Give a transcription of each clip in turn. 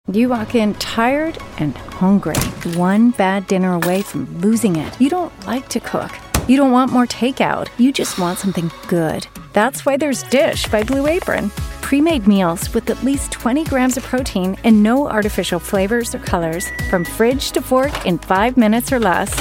You walk in tired and hungry, one bad dinner away from losing it. You don't like to cook. You don't want more takeout. You just want something good. That's why there's Dish by Blue Apron. Pre-made meals with at least 20 grams of protein and no artificial flavors or colors. From fridge to fork in 5 minutes or less.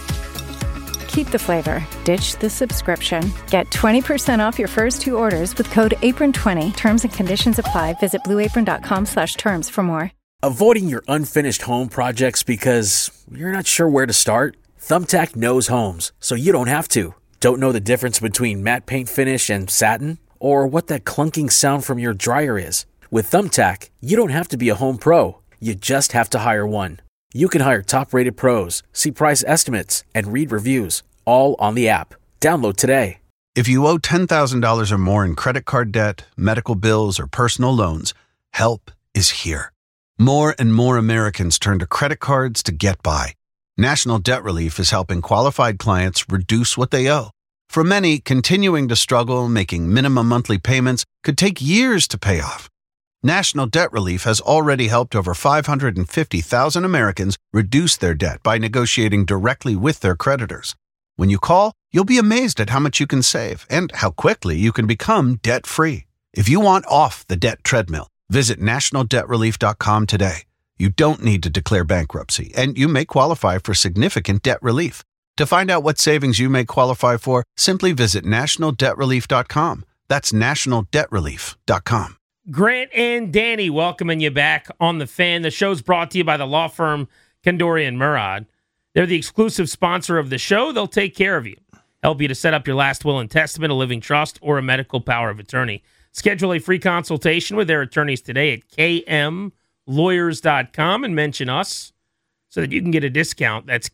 Keep the flavor. Ditch the subscription. Get 20% off your first 2 orders with code APRON20. Terms and conditions apply. Visit blueapron.com/terms for more. Avoiding your unfinished home projects because you're not sure where to start? Thumbtack knows homes, so you don't have to. Don't know the difference between matte paint finish and satin? Or what that clunking sound from your dryer is? With Thumbtack, you don't have to be a home pro. You just have to hire one. You can hire top-rated pros, see price estimates, and read reviews, all on the app. Download today. If you owe $10,000 or more in credit card debt, medical bills, or personal loans, help is here. More and more Americans turn to credit cards to get by. National Debt Relief is helping qualified clients reduce what they owe. For many, continuing to struggle, making minimum monthly payments could take years to pay off. National Debt Relief has already helped over 550,000 Americans reduce their debt by negotiating directly with their creditors. When you call, you'll be amazed at how much you can save and how quickly you can become debt-free. If you want off the debt treadmill, visit nationaldebtrelief.com today. You don't need to declare bankruptcy, and you may qualify for significant debt relief. To find out what savings you may qualify for, simply visit nationaldebtrelief.com. That's nationaldebtrelief.com. Grant and Danny welcoming you back on The Fan. The show's brought to you by the law firm Kandori and Murad. They're the exclusive sponsor of the show. They'll take care of you, help you to set up your last will and testament, a living trust, or a medical power of attorney. Schedule a free consultation with their attorneys today at kmlawyers.com and mention us so that you can get a discount. That's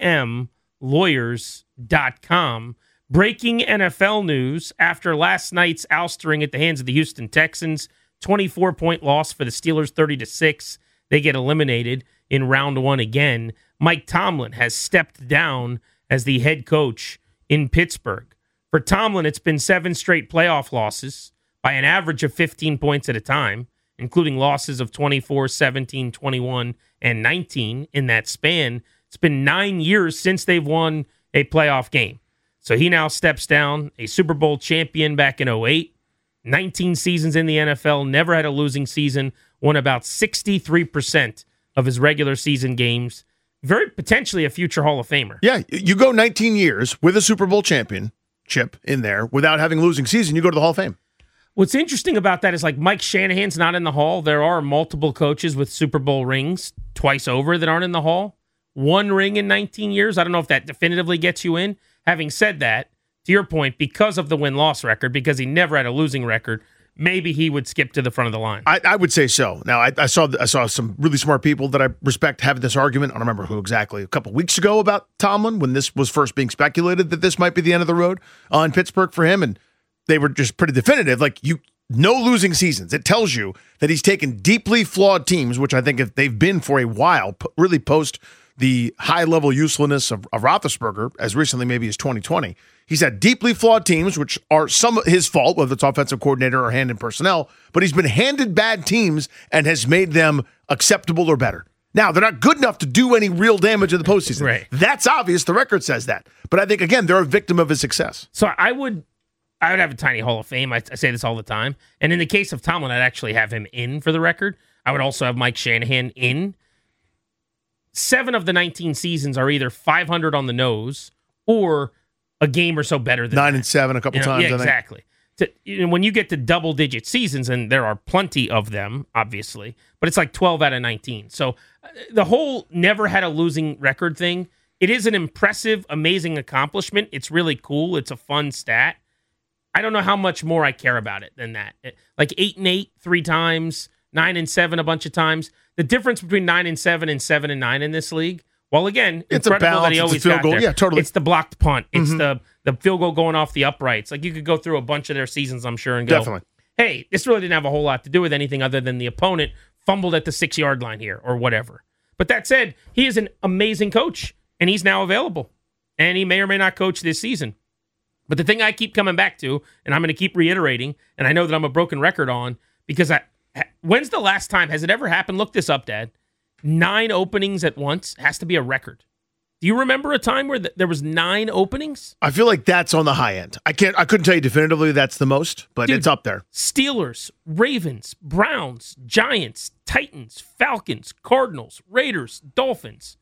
kmlawyers.com. Breaking NFL news after last night's oustering at the hands of the Houston Texans. 24-point loss for the Steelers, 30-6. They get eliminated in round 1 again. Mike Tomlin has stepped down as the head coach in Pittsburgh. For Tomlin, it's been 7 straight playoff losses by an average of 15 points at a time, including losses of 24, 17, 21, and 19 in that span. It's been 9 years since they've won a playoff game. So he now steps down, a Super Bowl champion back in 2008, 19 seasons in the NFL, never had a losing season, won about 63% of his regular season games. Very potentially a future Hall of Famer. Yeah, you go 19 years with a Super Bowl championship in there without having a losing season, you go to the Hall of Fame. What's interesting about that is like Mike Shanahan's not in the Hall. There are multiple coaches with Super Bowl rings twice over that aren't in the Hall. 1 ring in 19 years. I don't know if that definitively gets you in. Having said that, to your point, because of the win-loss record, because he never had a losing record, maybe he would skip to the front of the line. I would say so. Now, I saw some really smart people that I respect having this argument. I don't remember who exactly, a couple weeks ago about Tomlin when this was first being speculated that this might be the end of the road in Pittsburgh for him, and they were just pretty definitive. Like, no losing seasons. It tells you that he's taken deeply flawed teams, which I think they've been for a while, really post the high-level uselessness of Roethlisberger, as recently maybe as 2020. He's had deeply flawed teams, which are some of his fault, whether it's offensive coordinator or hand in personnel, but he's been handed bad teams and has made them acceptable or better. Now, they're not good enough to do any real damage in the postseason. Right. That's obvious. The record says that. But I think, again, they're a victim of his success. So I would have a tiny Hall of Fame. I say this all the time. And in the case of Tomlin, I'd actually have him in for the record. I would also have Mike Shanahan in. 7 of the 19 seasons are either 500 on the nose or a game or so better than 9 and 7 a couple times. Yeah, I think. exactly. When you get to double-digit seasons, and there are plenty of them, obviously, but it's like 12 out of 19. So the whole never had a losing record thing, it is an impressive, amazing accomplishment. It's really cool. It's a fun stat. I don't know how much more I care about it than that. Like 8-8 3 times, 9-7 a bunch of times. The difference between 9-7 and 7-9 in this league, well, again, it's a balance. That he always it's a field got goal. there. Yeah, totally. It's the blocked punt. It's the field goal going off the uprights. Like, you could go through a bunch of their seasons, I'm sure, and go, definitely, hey, this really didn't have a whole lot to do with anything other than the opponent fumbled at the 6-yard line here or whatever. But that said, he is an amazing coach, and he's now available. And he may or may not coach this season. But the thing I keep coming back to, and I'm going to keep reiterating, and I know that I'm a broken record on, because When's the last time? Has it ever happened? Look this up, Dad. 9 openings at once has to be a record. Do you remember a time where there was 9 openings? I feel like that's on the high end. I couldn't tell you definitively that's the most, but Dude, it's up there. Steelers, Ravens, Browns, Giants, Titans, Falcons, Cardinals, Raiders, Dolphins.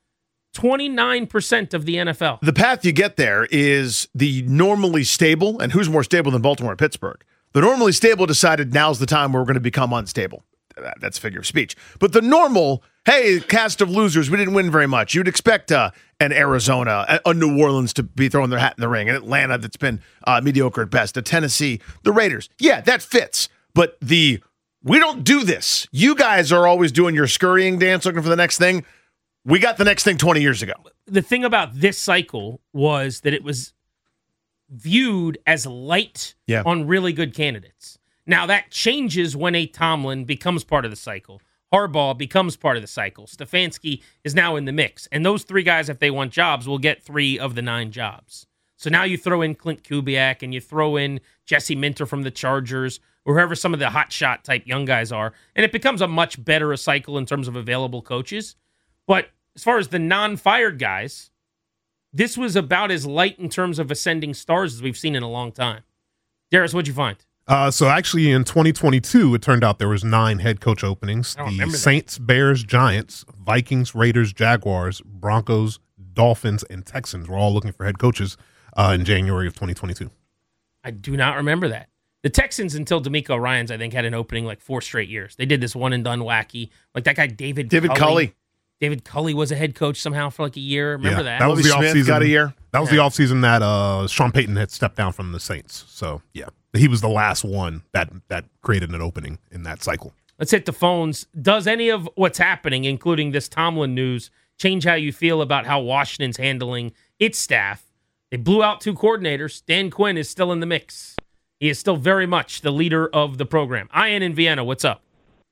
29% of the NFL. The path you get there is the normally stable, and who's more stable than Baltimore and Pittsburgh? The normally stable decided now's the time where we're going to become unstable. That's a figure of speech. But the normal, hey, cast of losers, we didn't win very much. You'd expect an Arizona, a New Orleans to be throwing their hat in the ring, an Atlanta that's been mediocre at best, a Tennessee, the Raiders. Yeah, that fits. But we don't do this. You guys are always doing your scurrying dance looking for the next thing. We got the next thing 20 years ago. The thing about this cycle was that it was viewed as light on really good candidates. Now, that changes when a Tomlin becomes part of the cycle. Harbaugh becomes part of the cycle. Stefanski is now in the mix. And those 3 guys, if they want jobs, will get 3 of the 9 jobs. So now you throw in Clint Kubiak and you throw in Jesse Minter from the Chargers or whoever some of the hotshot type young guys are. And it becomes a much better cycle in terms of available coaches. But as far as the non-fired guys, this was about as light in terms of ascending stars as we've seen in a long time. Darius, what'd you find? So actually in 2022, it turned out there was 9 head coach openings. The Saints, Bears, Giants, Vikings, Raiders, Jaguars, Broncos, Dolphins, and Texans were all looking for head coaches in January of 2022. I do not remember that. The Texans, until D'Amico Ryans, I think, had an opening like 4 straight years. They did this one and done wacky. Like that guy, David Culley. David Culley was a head coach somehow for like a year. Remember that? That was the offseason. Got a year. That was the offseason that Sean Payton had stepped down from the Saints. So, yeah, he was the last one that created an opening in that cycle. Let's hit the phones. Does any of what's happening, including this Tomlin news, change how you feel about how Washington's handling its staff? They blew out 2 coordinators. Dan Quinn is still in the mix. He is still very much the leader of the program. Ian in Vienna, what's up?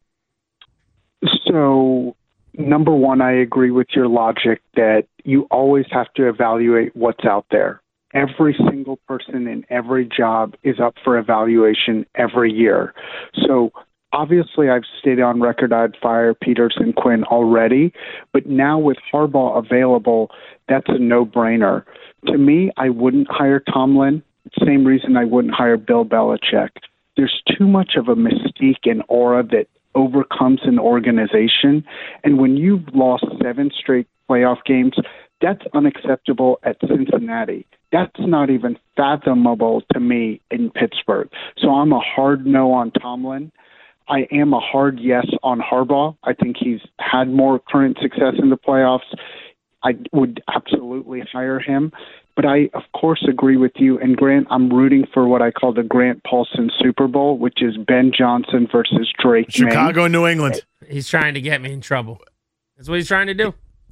So, number one, I agree with your logic that you always have to evaluate what's out there. Every single person in every job is up for evaluation every year. So obviously I've stated on record I'd fire Peters and Quinn already, but now with Harbaugh available, that's a no-brainer. To me, I wouldn't hire Tomlin. Same reason I wouldn't hire Bill Belichick. There's too much of a mystique and aura that overcomes an organization. And when you've lost 7 straight playoff games, that's unacceptable at Cincinnati. That's not even fathomable to me in Pittsburgh. So I'm a hard no on Tomlin. I am a hard yes on Harbaugh. I think he's had more current success in the playoffs. I would absolutely hire him. But I, of course, agree with you. And, Grant, I'm rooting for what I call the Grant Paulson Super Bowl, which is Ben Johnson versus Drake May. Chicago and New England. He's trying to get me in trouble. That's what he's trying to do.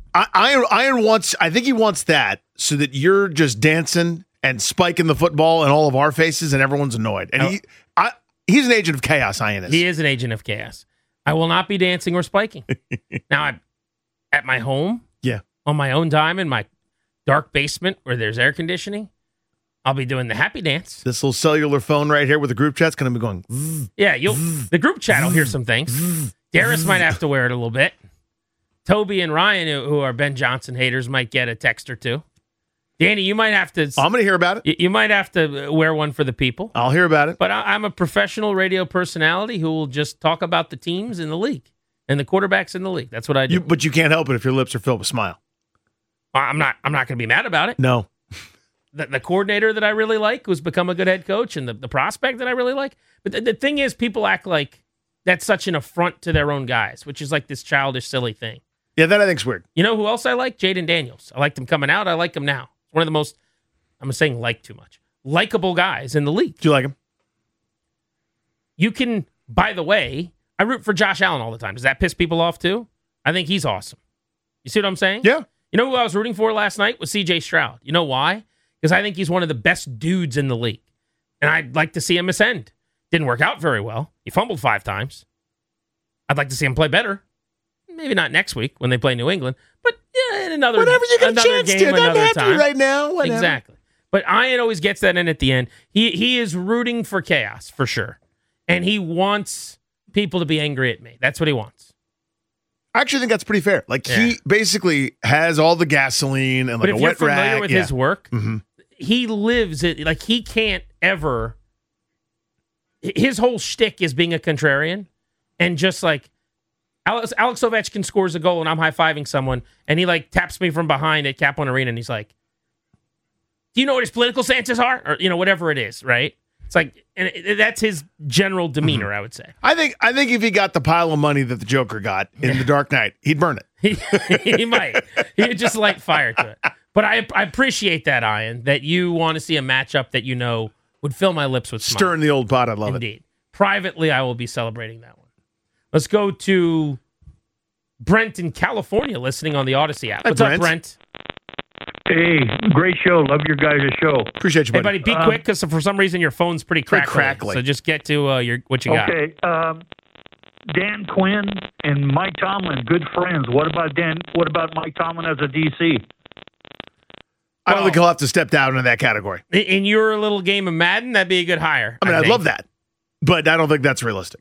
Iron wants, I think he wants that so that you're just dancing and spiking the football in all of our faces and everyone's annoyed. And he's an agent of chaos, Ian is. He is an agent of chaos. I will not be dancing or spiking. Now, I'm at my home, on my own time in my dark basement where there's air conditioning, I'll be doing the happy dance. This little cellular phone right here with the group chat's going to be going. Zzz, yeah, the group chat will hear some things. Darius might have to wear it a little bit. Toby and Ryan, who are Ben Johnson haters, might get a text or 2. Danny, you might have to. I'm going to hear about it. You might have to wear one for the people. I'll hear about it. But I'm a professional radio personality who will just talk about the teams in the league and the quarterbacks in the league. That's what I do. But you can't help it if your lips are filled with smile. I'm not going to be mad about it. No. The coordinator that I really like, who's become a good head coach, and the prospect that I really like. But the thing is, people act like that's such an affront to their own guys, which is like this childish, silly thing. Yeah, that I think's weird. You know who else I like? Jaden Daniels. I liked him coming out. I like him now. One of the most, I'm saying like too much, likable guys in the league. Do you like him? You can, by the way, I root for Josh Allen all the time. Does that piss people off too? I think he's awesome. You see what I'm saying? Yeah. You know who I was rooting for last night was CJ Stroud. You know why? Because I think he's one of the best dudes in the league. And I'd like to see him ascend. Didn't work out very well. He fumbled 5 times. I'd like to see him play better. Maybe not next week when they play New England, but in another whenever you get a chance game, to. Doesn't have time. to be right now. Whatever. Exactly. But Ian always gets that in at the end. He is rooting for chaos for sure, and he wants people to be angry at me. That's what he wants. I actually think that's pretty fair. Like, he basically has all the gasoline and like a wet rag. But if you're familiar with his work, mm-hmm. he lives it. Like, he can't ever. His whole shtick is being a contrarian, and just like Alex Ovechkin scores a goal and I'm high-fiving someone, and he like taps me from behind at Cap One Arena, and he's like, "Do you know what his political stances are?" Or whatever it is, right? It's like, and that's his general demeanor, I would say. I think if he got the pile of money that the Joker got in The Dark Knight, he'd burn it. He might. He would just light fire to it. But I appreciate that, Ian, that you want to see a matchup that would fill my lips with smiles. Stirring the old pot, I love it. Indeed. Privately, I will be celebrating that one. Let's go to Brent in California listening on the Odyssey app. What's up, Brent? Hey, great show. Love your guys' show. Appreciate you, buddy. Hey, buddy, be quick because for some reason your phone's pretty crackly. So just get to what you got. Okay. Dan Quinn and Mike Tomlin, good friends. What about Mike Tomlin as a DC? I don't think he'll have to step down into that category. In your little game of Madden, that'd be a good hire. I mean, I'd love that, but I don't think that's realistic.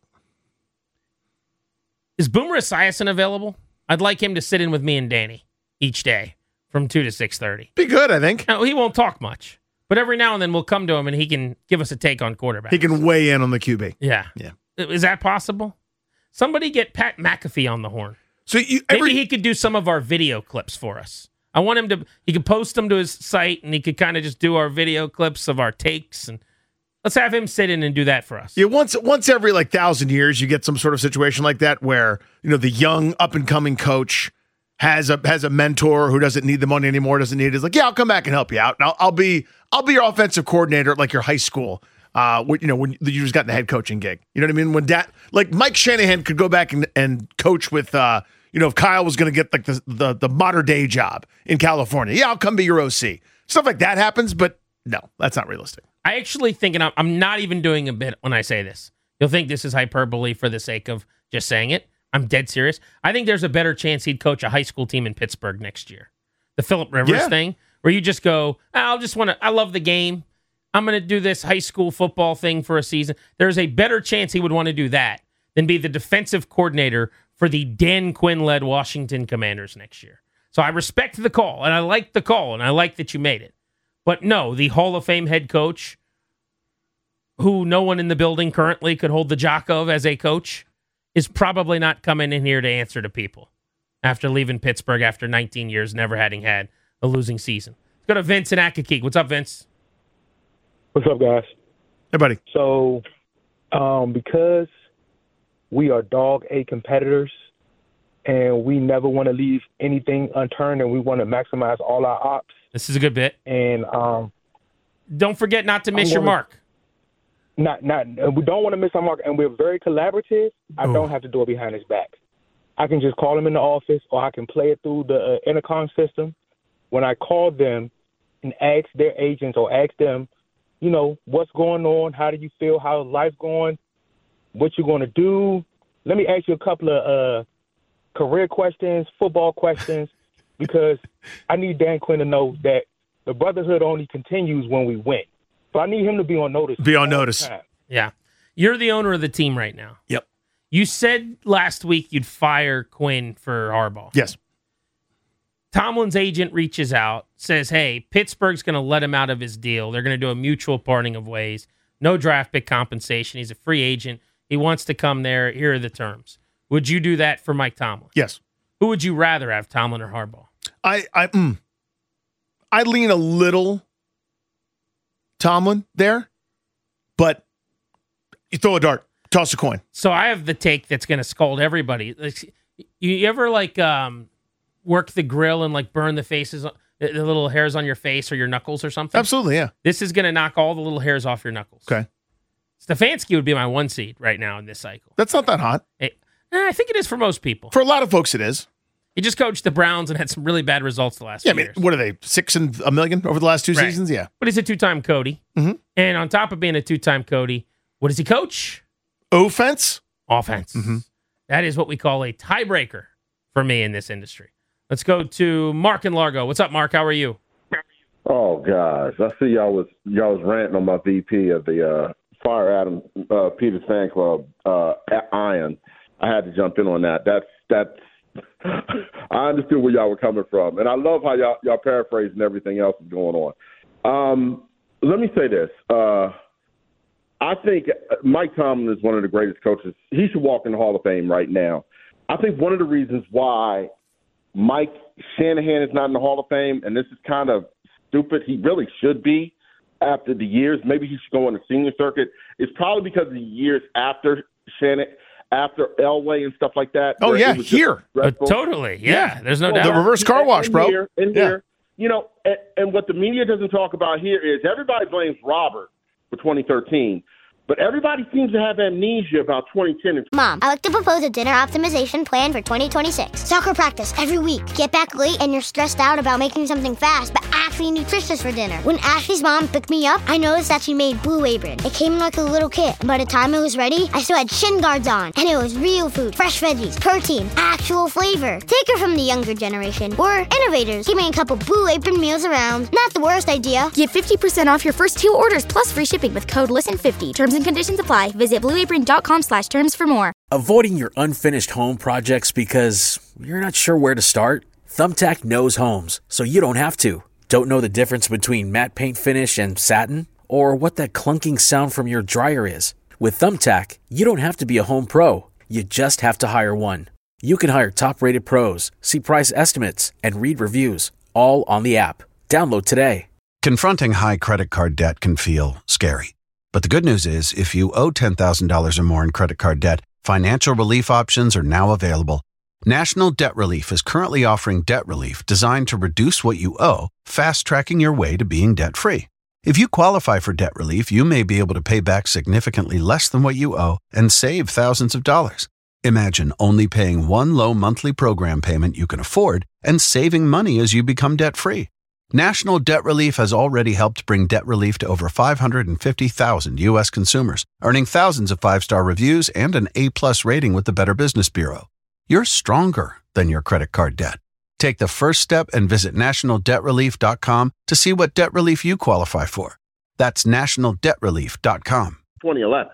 Is Boomer Esiason available? I'd like him to sit in with me and Danny each day from 2 to 6:30. Be good, I think. Now, he won't talk much, but every now and then we'll come to him and he can give us a take on quarterbacks. He can weigh in on the QB. Yeah. Is that possible? Somebody get Pat McAfee on the horn. So maybe he could do some of our video clips for us. I want him to. He could post them to his site, and he could kind of just do our video clips of our takes, and let's have him sit in and do that for us. Yeah, once every 1,000 years, you get some sort of situation like that where the young up and coming coach has a mentor who doesn't need the money anymore, doesn't need it. Is like, yeah, I'll come back and help you out, and I'll be your offensive coordinator at your high school. When you just got the head coaching gig, you know what I mean? When Mike Shanahan could go back and coach with. If Kyle was going to get the modern day job in California, yeah, I'll come be your OC. Stuff like that happens, but no, that's not realistic. I actually think, and I'm not even doing a bit when I say this. You'll think this is hyperbole for the sake of just saying it. I'm dead serious. I think there's a better chance he'd coach a high school team in Pittsburgh next year. The Phillip Rivers thing, where you just go, I love the game. I'm going to do this high school football thing for a season. There's a better chance he would want to do that than be the defensive coordinator for the Dan Quinn-led Washington Commanders next year. So I respect the call, and I like the call, and I like that you made it. But no, the Hall of Fame head coach, who no one in the building currently could hold the jock of as a coach, is probably not coming in here to answer to people after leaving Pittsburgh after 19 years, never having had a losing season. Let's go to Vince in Akakeek. What's up, Vince? What's up, guys? Hey, buddy. So, because we are dog A competitors, and we never want to leave anything unturned, and we want to maximize all our ops. This is a good bit. And don't forget not to miss your mark. We don't want to miss our mark, and we're very collaborative. I don't have to do it behind his back. I can just call him in the office, or I can play it through the intercom system. When I call them and ask their agents or ask them, what's going on? How do you feel? How's life going? What you going to do? Let me ask you a couple of career questions, football questions, because I need Dan Quinn to know that the brotherhood only continues when we win. So I need him to be on notice. Be on notice. Yeah. You're the owner of the team right now. Yep. You said last week you'd fire Quinn for Harbaugh. Yes. Tomlin's agent reaches out, says, hey, Pittsburgh's going to let him out of his deal. They're going to do a mutual parting of ways. No draft pick compensation. He's a free agent. He wants to come there. Here are the terms. Would you do that for Mike Tomlin? Yes. Who would you rather have, Tomlin or Harbaugh? I lean a little Tomlin there, but you throw a dart, toss a coin. So I have the take that's going to scold everybody. You ever work the grill and burn the faces, the little hairs on your face or your knuckles or something? Absolutely, yeah. This is going to knock all the little hairs off your knuckles. Okay. Stefanski would be my 1 seed right now in this cycle. That's not that hot. I think it is for most people. For a lot of folks, it is. He just coached the Browns and had some really bad results the last few years. What are they, 6 and $1 million over the last 2 seasons? Yeah. But he's a 2-time Cody. Mm-hmm. And on top of being a 2-time Cody, what does he coach? Offense. Mm-hmm. That is what we call a tiebreaker for me in this industry. Let's go to Mark in Largo. What's up, Mark? How are you? Oh, gosh. I see y'all was ranting on my VP of the fire Adam Peters fan club iron. I had to jump in on that. That's I understood where y'all were coming from, and I love how y'all paraphrasing everything else that's going on. Let me say this. I think Mike Tomlin is one of the greatest coaches. He should walk in the Hall of Fame right now. I think one of the reasons why Mike Shanahan is not in the Hall of Fame, and this is kind of stupid, he really should be after the years, maybe he should go on the senior circuit, is probably because of the years after Shanahan, after Elway and stuff like that. Oh, yeah, here. Totally, yeah. There's no doubt. The reverse car wash, bro. Here, you know, and what the media doesn't talk about here is everybody blames Robert for 2013. But everybody seems to have amnesia about 2010. Mom, I like to propose a dinner optimization plan for 2026. Soccer practice every week. Get back late and you're stressed out about making something fast, but actually nutritious for dinner. When Ashley's mom picked me up, I noticed that she made Blue Apron. It came in like a little kit, and by the time it was ready, I still had shin guards on. And it was real food, fresh veggies, protein, actual flavor. Take her from the younger generation. We're innovators, keeping a couple Blue Apron meals around. Not the worst idea. Get 50% off your first 2 orders plus free shipping with code LISTEN50. Terms and conditions apply. Visit blueapron.com/terms for more. Avoiding your unfinished home projects because you're not sure where to start? Thumbtack knows homes, so you don't have to. Don't know the difference between matte paint finish and satin? Or what that clunking sound from your dryer is? With Thumbtack, you don't have to be a home pro. You just have to hire one. You can hire top-rated pros, see price estimates, and read reviews, all on the app. Download today. Confronting high credit card debt can feel scary. But the good news is, if you owe $10,000 or more in credit card debt, financial relief options are now available. National Debt Relief is currently offering debt relief designed to reduce what you owe, fast-tracking your way to being debt-free. If you qualify for debt relief, you may be able to pay back significantly less than what you owe and save thousands of dollars. Imagine only paying one low monthly program payment you can afford and saving money as you become debt-free. National Debt Relief has already helped bring debt relief to over 550,000 U.S. consumers, earning thousands of 5-star reviews and an A+ rating with the Better Business Bureau. You're stronger than your credit card debt. Take the first step and visit nationaldebtrelief.com to see what debt relief you qualify for. That's nationaldebtrelief.com. 2011.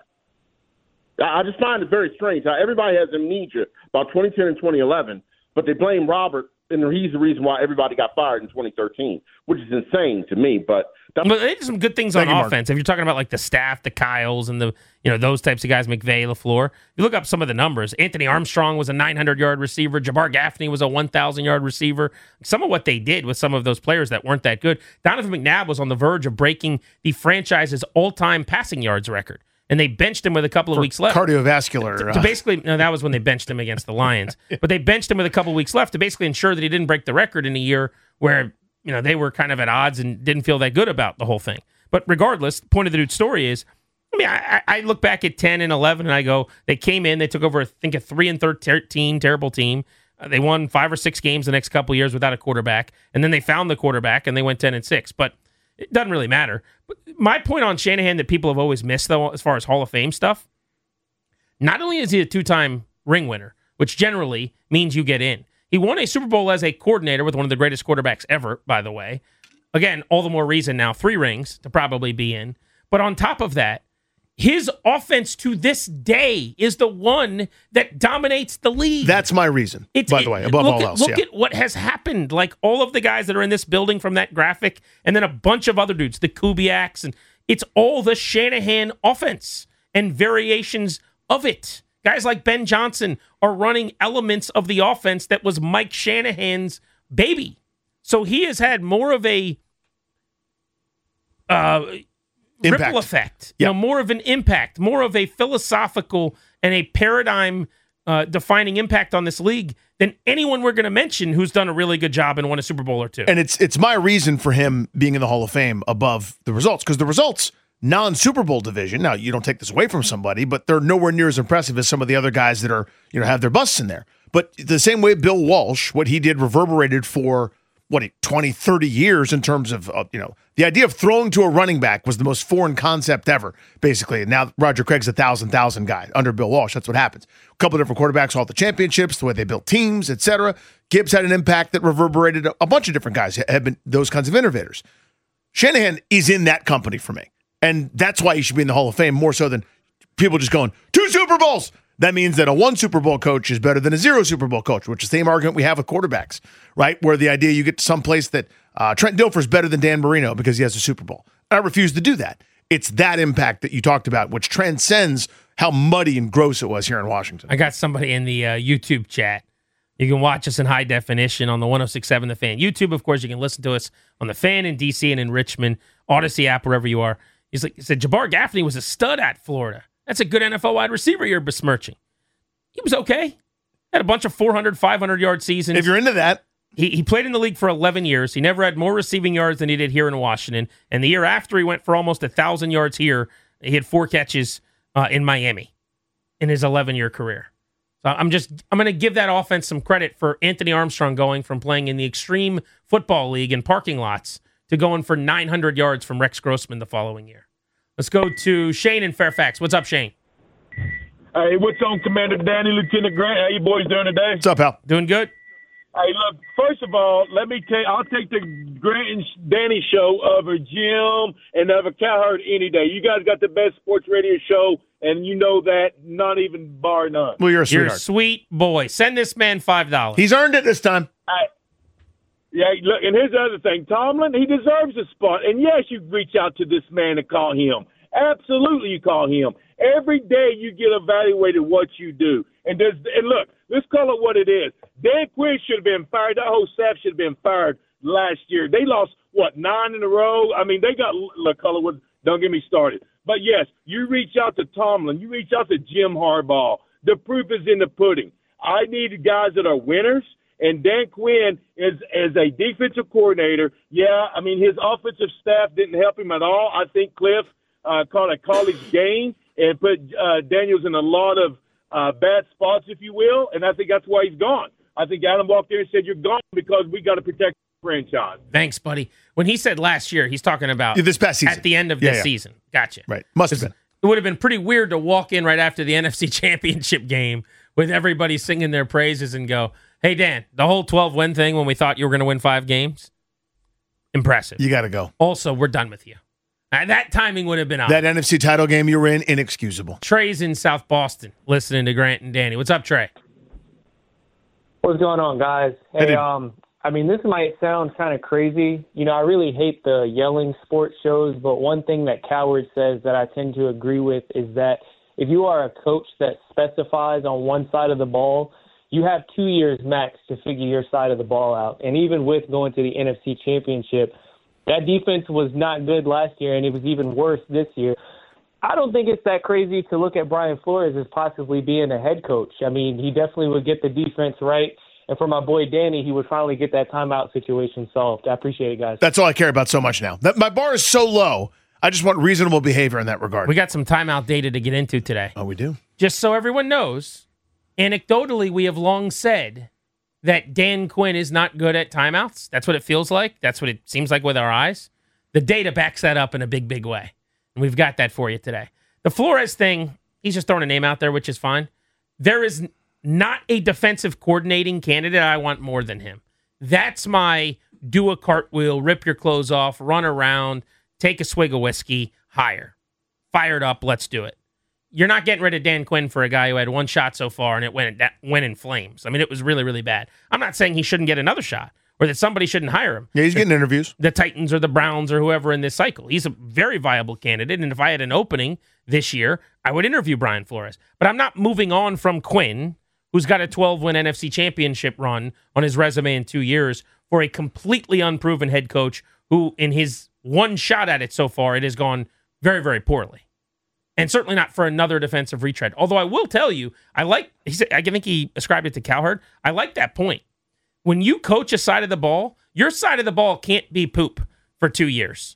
I just find it very strange how everybody has amnesia about 2010 and 2011, but they blame Robert, and he's the reason why everybody got fired in 2013, which is insane to me. But they did some good things on offense. If you're talking about like the staff, the Kyles, and the those types of guys, McVay, LaFleur. You look up some of the numbers. Anthony Armstrong was a 900-yard receiver. Jabbar Gaffney was a 1,000-yard receiver. Some of what they did with some of those players that weren't that good. Donovan McNabb was on the verge of breaking the franchise's all-time passing yards record. And they benched him with a couple of weeks left. Cardiovascular. To basically, no, that was when they benched him against the Lions. But they benched him with a couple of weeks left to basically ensure that he didn't break the record in a year where they were kind of at odds and didn't feel that good about the whole thing. But regardless, the point of the dude's story is, I look back at 10 and 11 and I go, they came in, they took over, I think, a 3-13 terrible team. They won 5 or 6 games the next couple of years without a quarterback. And then they found the quarterback and they went 10-6. But it doesn't really matter. But my point on Shanahan that people have always missed, though, as far as Hall of Fame stuff, not only is he a 2-time ring winner, which generally means you get in. He won a Super Bowl as a coordinator with one of the greatest quarterbacks ever, by the way. Again, all the more reason now, 3 rings to probably be in. But on top of that, his offense to this day is the one that dominates the league. That's my reason, by the way, above all else. Look at what has happened. Like all of the guys that are in this building from that graphic, and then a bunch of other dudes, the Kubiaks, and it's all the Shanahan offense and variations of it. Guys like Ben Johnson are running elements of the offense that was Mike Shanahan's baby. So he has had more of a ripple effect, more of an impact, more of a philosophical and a paradigm defining impact on this league than anyone we're going to mention who's done a really good job and won a Super Bowl or 2. And it's my reason for him being in the Hall of Fame above the results, because the results, non-Super Bowl division, now you don't take this away from somebody, but they're nowhere near as impressive as some of the other guys that are, have their busts in there. But the same way Bill Walsh, what he did reverberated for 20, 30 years in terms of, the idea of throwing to a running back was the most foreign concept ever, basically. And now Roger Craig's a 1,000 guy under Bill Walsh. That's what happens. A couple of different quarterbacks, all the championships, the way they built teams, etc. Gibbs had an impact that reverberated. A bunch of different guys have been those kinds of innovators. Shanahan is in that company for me. And that's why he should be in the Hall of Fame more so than people just going, 2 Super Bowls. That means that a 1 Super Bowl coach is better than a 0 Super Bowl coach, which is the same argument we have with quarterbacks, right? Where the idea you get to some place that Trent Dilfer is better than Dan Marino because he has a Super Bowl. I refuse to do that. It's that impact that you talked about, which transcends how muddy and gross it was here in Washington. I got somebody in the YouTube chat. You can watch us in high definition on the 106.7 The Fan. YouTube, of course, you can listen to us on The Fan in D.C. and in Richmond, Odyssey app, wherever you are. He said, Jabbar Gaffney was a stud at Florida. That's a good NFL wide receiver you're besmirching. He was okay. Had a bunch of 400, 500-yard seasons. If you're into that. He played in the league for 11 years. He never had more receiving yards than he did here in Washington. And the year after he went for almost 1,000 yards here, he had 4 catches in Miami in his 11-year career. So I'm going to give that offense some credit for Anthony Armstrong going from playing in the Extreme Football League in parking lots to going for 900 yards from Rex Grossman the following year. Let's go to Shane in Fairfax. What's up, Shane? Hey, what's on, Commander Danny, Lieutenant Grant? How you boys doing today? What's up, pal? Doing good. Hey, look, first of all, let me tell you, I'll take the Grant and Danny show over Jim and over Cowherd any day. You guys got the best sports radio show, and you know that, not even bar none. Well, you're a sweetheart. You're a sweet boy. Send this man $5. He's earned it this time. Yeah, look, and here's the other thing. Tomlin, he deserves a spot. And, yes, you reach out to this man and call him. Absolutely you call him. Every day you get evaluated what you do. And look, let's call it what it is. Dan Quinn should have been fired. That whole staff should have been fired last year. They lost, 9 in a row? I mean, they got McCullough. Don't get me started. But, yes, you reach out to Tomlin. You reach out to Jim Harbaugh. The proof is in the pudding. I need guys that are winners. And Dan Quinn is a defensive coordinator. Yeah, I mean, his offensive staff didn't help him at all. I think Cliff called a college game and put Daniels in a lot of bad spots, if you will, and I think that's why he's gone. I think Adam walked there and said, you're gone because we got to protect the franchise. Thanks, buddy. When he said last year, he's talking about this past season. At the end of this season. Gotcha. Right. Must have been. It would have been pretty weird to walk in right after the NFC Championship game with everybody singing their praises and go, hey, Dan, the whole 12-win thing when we thought you were going to win 5 games, impressive. You got to go. Also, we're done with you. That timing would have been odd. That NFC title game you were in, inexcusable. Trey's in South Boston listening to Grant and Danny. What's up, Trey? What's going on, guys? Hey, I mean, this might sound kind of crazy. You know, I really hate the yelling sports shows, but one thing that Cowherd says that I tend to agree with is that if you are a coach that specifies on one side of the ball, you have 2 years max to figure your side of the ball out. And even with going to the NFC Championship, that defense was not good last year, and it was even worse this year. I don't think it's that crazy to look at Brian Flores as possibly being a head coach. I mean, he definitely would get the defense right. And for my boy Danny, he would finally get that timeout situation solved. I appreciate it, guys. That's all I care about so much now. My bar is so low, I just want reasonable behavior in that regard. We got some timeout data to get into today. Oh, we do? Just so everyone knows, anecdotally, we have long said that Dan Quinn is not good at timeouts. That's what it feels like. That's what it seems like with our eyes. The data backs that up in a big, big way. And we've got that for you today. The Flores thing, he's just throwing a name out there, which is fine. There is not a defensive coordinating candidate I want more than him. That's my do a cartwheel, rip your clothes off, run around, take a swig of whiskey, hire. Fired up, let's do it. You're not getting rid of Dan Quinn for a guy who had one shot so far and it went in flames. I mean, it was really, really bad. I'm not saying he shouldn't get another shot or that somebody shouldn't hire him. Yeah, he's getting interviews. The Titans or the Browns or whoever in this cycle. He's a very viable candidate, and if I had an opening this year, I would interview Brian Flores. But I'm not moving on from Quinn, who's got a 12-win NFC Championship run on his resume in 2 years, for a completely unproven head coach who, in his one shot at it so far, it has gone very, very poorly. And certainly not for another defensive retread. Although I will tell you, I think he ascribed it to Cowherd. I like that point. When you coach a side of the ball, your side of the ball can't be poop for 2 years.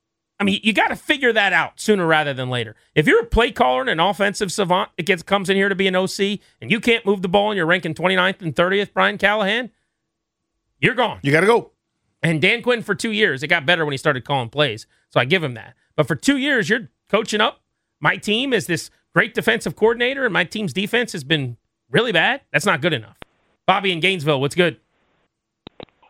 I mean, you got to figure that out sooner rather than later. If you're a play caller and an offensive savant that comes in here to be an OC and you can't move the ball and you're ranking 29th and 30th, Brian Callahan, you're gone. You got to go. And Dan Quinn for 2 years, it got better when he started calling plays. So I give him that. But for 2 years, you're coaching up my team as this great defensive coordinator, and my team's defense has been really bad. That's not good enough. Bobby in Gainesville, what's good?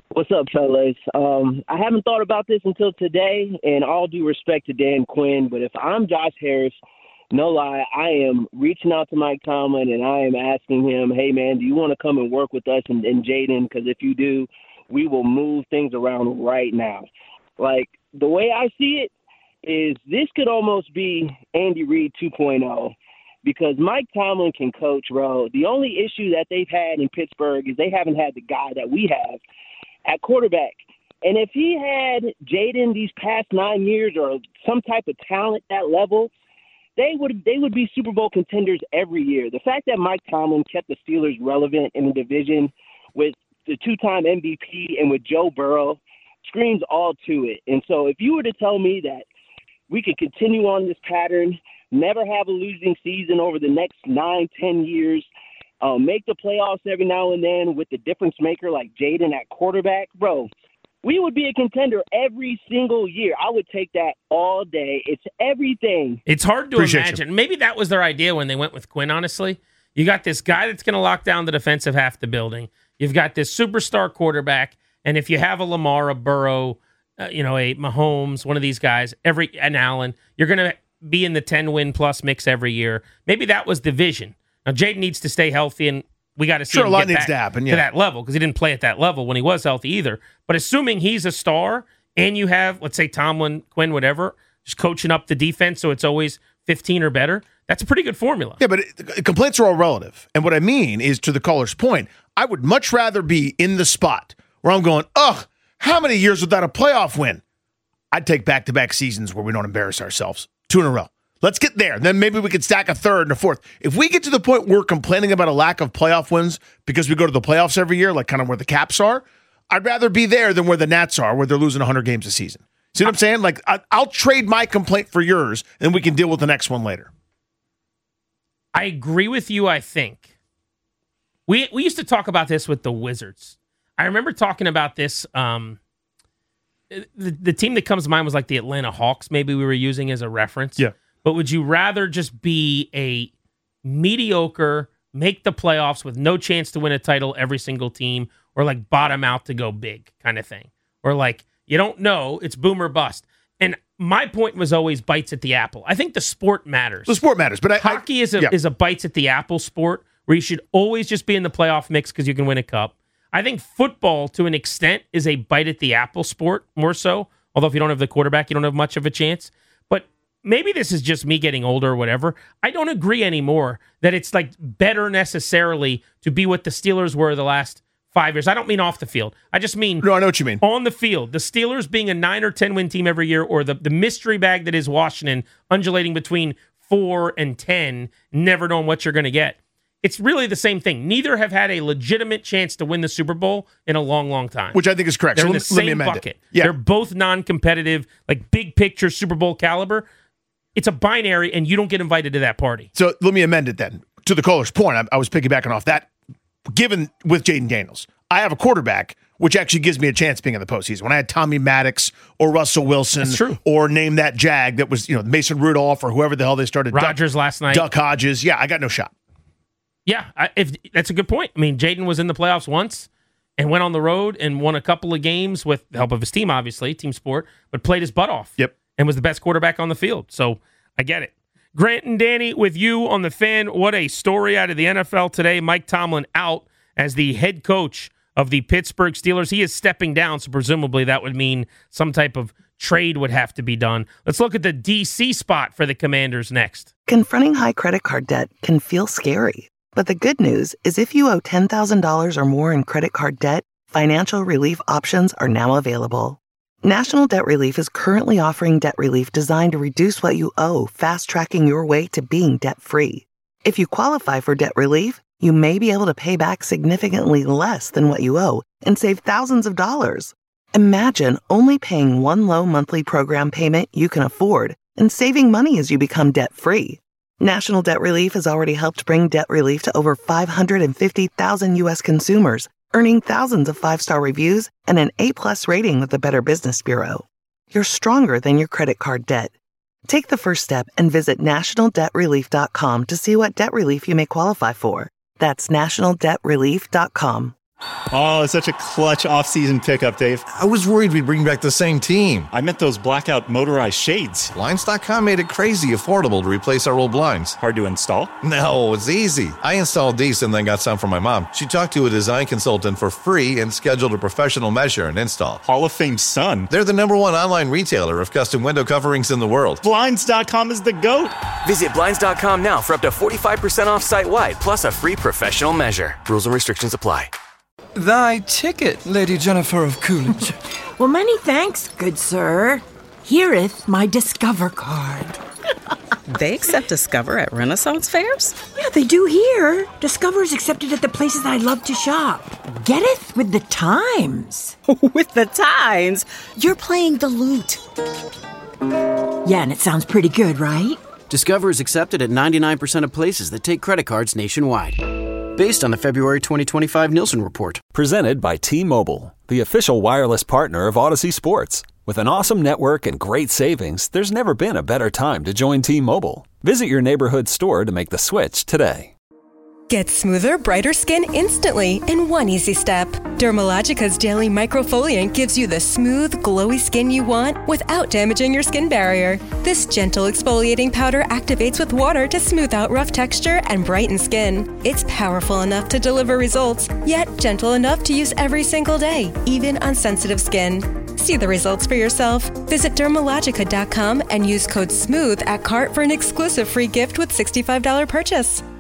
What's up, fellas? I haven't thought about this until today, and all due respect to Dan Quinn, but if I'm Josh Harris, no lie, I am reaching out to Mike Tomlin, and I am asking him, hey, man, do you want to come and work with us and Jaden? Because if you do, we will move things around right now. Like, the way I see it is this could almost be Andy Reid 2.0. Because Mike Tomlin can coach, bro. The only issue that they've had in Pittsburgh is they haven't had the guy that we have at quarterback. And if he had Jaden these past 9 years or some type of talent that level, they would be Super Bowl contenders every year. The fact that Mike Tomlin kept the Steelers relevant in the division with the two-time MVP and with Joe Burrow screams all to it. And so if you were to tell me that we could continue on this pattern, never have a losing season over the next 9-10 years, make the playoffs every now and then with the difference maker like Jaden at quarterback, bro, we would be a contender every single year. I would take that all day. It's everything. It's hard to imagine. Maybe that was their idea when they went with Quinn, honestly. You got this guy that's going to lock down the defensive half of the building. You've got this superstar quarterback, and if you have a Lamar, a Burrow, a Mahomes, one of these guys, an Allen, you're going to be in the 10-win plus mix every year. Maybe that was the vision. Now, Jaden needs to stay healthy, and we got to see him get back to that level because he didn't play at that level when he was healthy either. But assuming he's a star and you have, let's say, Tomlin, Quinn, whatever, just coaching up the defense so it's always 15 or better, that's a pretty good formula. Yeah, but complaints are all relative. And what I mean is, to the caller's point, I would much rather be in the spot where I'm going, how many years without a playoff win? I'd take back-to-back seasons where we don't embarrass ourselves. 2 in a row. Let's get there. Then maybe we could stack a third and a fourth. If we get to the point where we're complaining about a lack of playoff wins because we go to the playoffs every year, like kind of where the Caps are, I'd rather be there than where the Nats are, where they're losing 100 games a season. See what I'm saying? Like, I'll trade my complaint for yours, and we can deal with the next one later. I agree with you, I think. We used to talk about this with the Wizards. I remember talking about this. The team that comes to mind was like the Atlanta Hawks, maybe we were using as a reference. Yeah. But would you rather just be a mediocre, make the playoffs with no chance to win a title every single team, or like bottom out to go big kind of thing? Or like, you don't know, it's boom or bust. And my point was always bites at the apple. I think the sport matters. The sport matters, but hockey is a bites at the apple sport where you should always just be in the playoff mix because you can win a cup. I think football, to an extent, is a bite at the apple sport more so. Although if you don't have the quarterback, you don't have much of a chance. But maybe this is just me getting older or whatever. I don't agree anymore that it's like better necessarily to be what the Steelers were the last 5 years. I don't mean off the field. I just mean I know what you mean. On the field. The Steelers being a 9 or 10 win team every year, or the mystery bag that is Washington, undulating between 4 and 10, never knowing what you're going to get. It's really the same thing. Neither have had a legitimate chance to win the Super Bowl in a long, long time. Which I think is correct. They're so in the same bucket. Yeah. They're both non-competitive, like big picture Super Bowl caliber. It's a binary, and you don't get invited to that party. So let me amend it then. To the caller's point, I was piggybacking off that. Given with Jaden Daniels, I have a quarterback, which actually gives me a chance being in the postseason. When I had Tommy Maddox or Russell Wilson, or name that Jag that was Mason Rudolph or whoever the hell they started. Rodgers last night. Duck Hodges. Yeah, I got no shot. Yeah, if that's a good point. I mean, Jaden was in the playoffs once and went on the road and won a couple of games with the help of his team, obviously, team sport, but played his butt off. Yep. And was the best quarterback on the field. So I get it. Grant and Danny with you on the Fan. What a story out of the NFL today. Mike Tomlin out as the head coach of the Pittsburgh Steelers. He is stepping down, so presumably that would mean some type of trade would have to be done. Let's look at the D.C. spot for the Commanders next. Confronting high credit card debt can feel scary. But the good news is if you owe $10,000 or more in credit card debt, financial relief options are now available. National Debt Relief is currently offering debt relief designed to reduce what you owe, fast-tracking your way to being debt-free. If you qualify for debt relief, you may be able to pay back significantly less than what you owe and save thousands of dollars. Imagine only paying one low monthly program payment you can afford and saving money as you become debt-free. National Debt Relief has already helped bring debt relief to over 550,000 U.S. consumers, earning thousands of 5-star reviews and an A+ rating with the Better Business Bureau. You're stronger than your credit card debt. Take the first step and visit nationaldebtrelief.com to see what debt relief you may qualify for. That's nationaldebtrelief.com. Oh, it's such a clutch off-season pickup, Dave. I was worried we'd bring back the same team. I meant those blackout motorized shades. Blinds.com made it crazy affordable to replace our old blinds. Hard to install? No, it's easy. I installed these and then got some for my mom. She talked to a design consultant for free and scheduled a professional measure and install. Hall of Fame son. They're the #1 online retailer of custom window coverings in the world. Blinds.com is the GOAT. Visit Blinds.com now for up to 45% off site-wide, plus a free professional measure. Rules and restrictions apply. Thy ticket, Lady Jennifer of Coolidge. Well, many thanks, good sir. Here'th my Discover card. They accept Discover at Renaissance fairs? Yeah, they do here. Discover's accepted at the places I love to shop. Getteth with the times. With the times? You're playing the lute. Yeah, and it sounds pretty good, right? Discover is accepted at 99% of places that take credit cards nationwide. Based on the February 2025 Nielsen report. Presented by T-Mobile, the official wireless partner of Odyssey Sports. With an awesome network and great savings, there's never been a better time to join T-Mobile. Visit your neighborhood store to make the switch today. Get smoother, brighter skin instantly in one easy step. Dermalogica's daily microfoliant gives you the smooth, glowy skin you want without damaging your skin barrier. This gentle exfoliating powder activates with water to smooth out rough texture and brighten skin. It's powerful enough to deliver results, yet gentle enough to use every single day, even on sensitive skin. See the results for yourself. Visit Dermalogica.com and use code SMOOTH at cart for an exclusive free gift with $65 purchase.